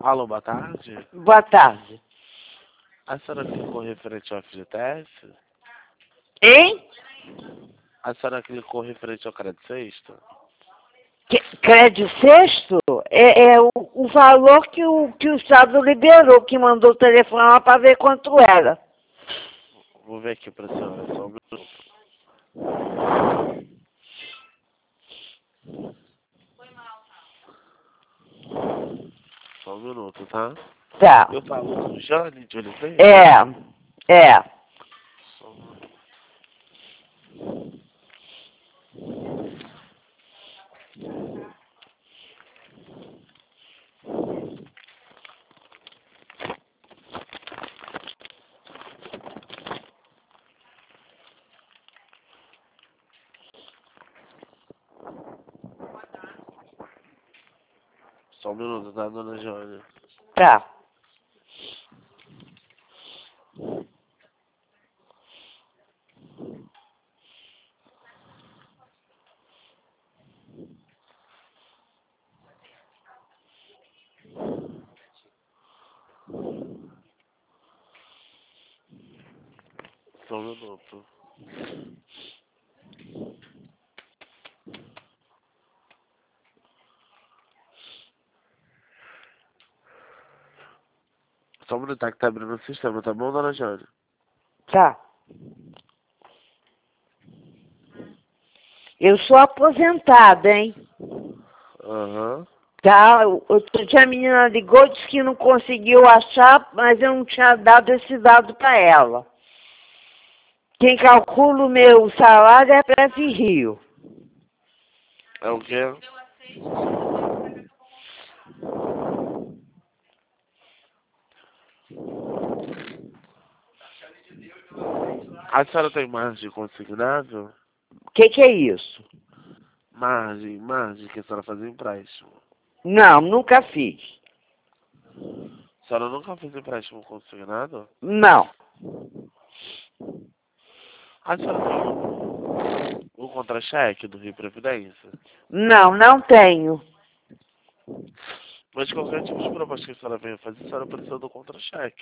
Alô, boa tarde. Boa tarde. A senhora clicou referente ao FGTS? Hein? A senhora clicou referente ao crédito sexto? Crédito sexto é o valor que o Estado liberou, que mandou telefonar para ver quanto era. Vou ver aqui pra senhora, só um minuto. Só um minuto, tá? Tá. Eu falo com Jane de Oliveira? É. Só um minuto. Só um minuto, tá, dona Jane? Tá. Só um minuto. Só um minuto, tá, que tá abrindo o sistema, tá bom, dona Jane? Tá. Eu sou aposentada, hein? Aham. Tá, a menina ligou e disse que não conseguiu achar, mas eu não tinha dado esse dado para ela. Quem calcula o meu salário é Preve Rio. É o quê? A senhora tem margem consignável? O que é isso? Margem que a senhora faz empréstimo. Não, nunca fiz. A senhora nunca fez empréstimo consignado? Não. A senhora tem o contra-cheque do Rio Previdência? Não tenho. Mas qualquer tipo de proposta que a senhora venha fazer, a senhora precisa do contra-cheque.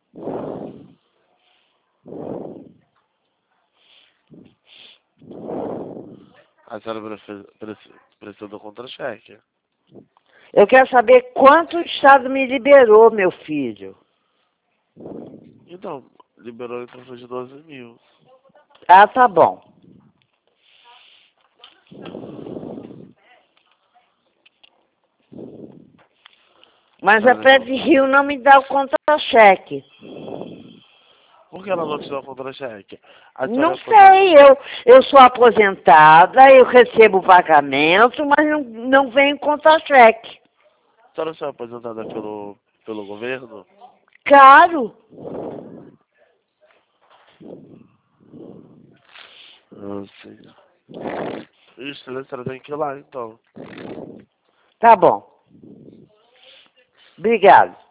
A senhora precisa do contra-cheque. Eu quero saber quanto o Estado me liberou, meu filho. Então, liberou então foi de 12 mil. Ah, tá bom. Mas a Preve Rio não me dá o contra-cheque. Por que ela não te dá o contra-cheque? A senhora Não é aposentada. sei, eu sou aposentada, eu recebo pagamento, mas não vem contra-cheque. A senhora é aposentada pelo governo? Caro. Ah, sim. Isso, né? A senhora tem que ir lá, então. Tá bom. Obrigado.